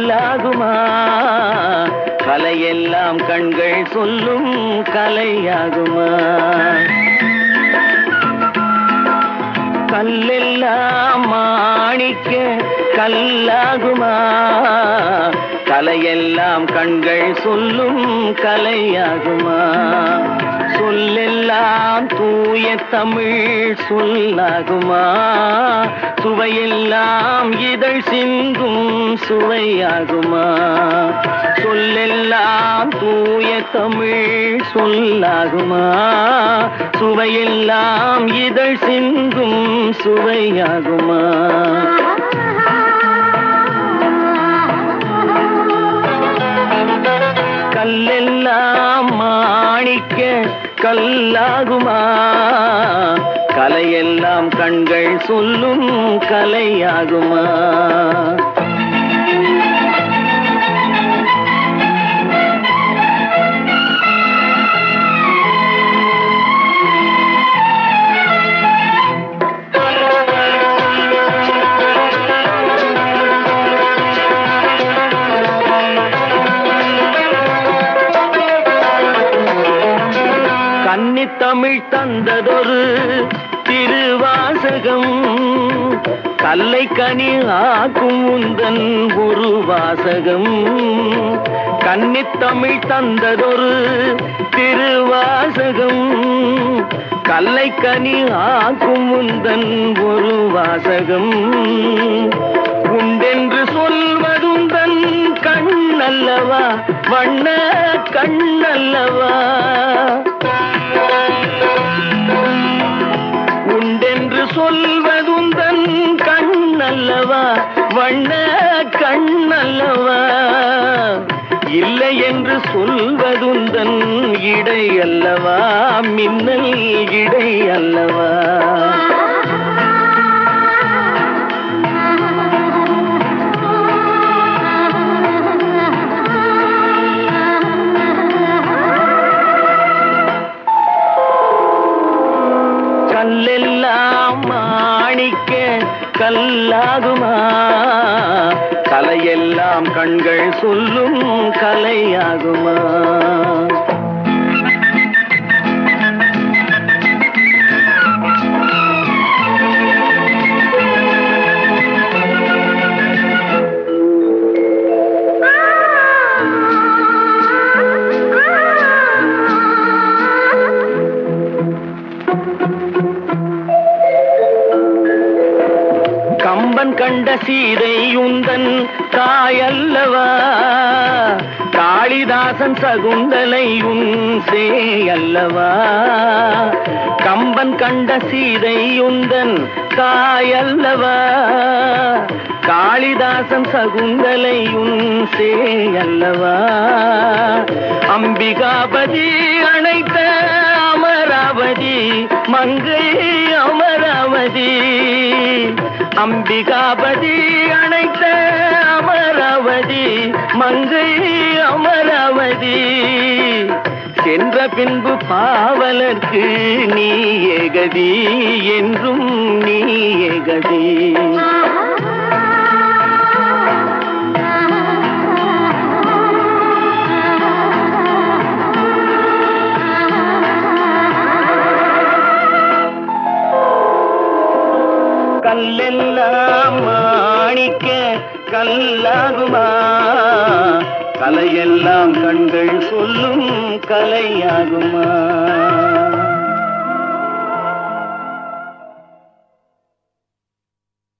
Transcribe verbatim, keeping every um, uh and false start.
கல்லாகுமா கலையெல்லாம் கண்கள் சொல்லும் கலையாகுமா கல்லெல்லாம் மாணிக்க கல்லாகுமா கலையெல்லாம் கண்கள் சொல்லும் கலையாகுமா சொல்லெல்லாம் தூய தமிழ் சொல்லாகுமா சுவையெல்லாம் இதழ் சிந்தும் சுவையாகுமா சொல்லெல்லாம் தூய தமிழ் சொல்லாகுமா சுவையெல்லாம் இதழ் சிந்தும் சுவையாகுமா கல்லெல்லாம் மாணிக்க கல்லாகுமா கலையெல்லாம் கண்கள் சொல்லும் கலையாகுமா தமிழ் தந்ததொரு திருவாசகம் கல்லை கனி ஆக்கும் உந்தன் ஒரு வாசகம் கன்னித்தமிழ் தந்ததொரு திருவாசகம் கல்லை கனி ஆக்கும் உந்தன் ஒரு வாசகம் உண்டென்று சொல்வதுந்தன் கண்ணல்லவா வண்ண கண்ணல்லவா உண்டென்று சொல்வதுந்தன் கண்ணல்லவா வண்ண கண்ணல்லவா இல்லை என்று சொல்வதுந்தன் இடை அல்லவா மின்னல் இடை அல்லவா கல்லெல்லாம் மாணிக்க கல்லாகுமா கலையெல்லாம் கண்கள் சொல்லும் கலையாகுமா கம்பன் கண்ட சீதை உந்தன் தாயல்லவா காளிதாசன் சகுந்தலை உன் சேயல்லவா கம்பன் கண்ட சீதை உந்தன் தாயல்லவா காளிதாசன் சகுந்தலை உன் சேயல்லவா அம்பிகாபதி அணைத்த அமராவதி மங்கை அமராவதி அம்பிகாபதி அணைத்த அமராவதி மங்கை அமராவதி சென்ற பின்பு பாவலர்க்கு நீ ஏகதி என்றும் நீ ஏகதி கல்லெல்லாம் மாணிக்க கல்லாகுமா கலையெல்லாம் கண்கள் சொல்லும் கலையாகுமா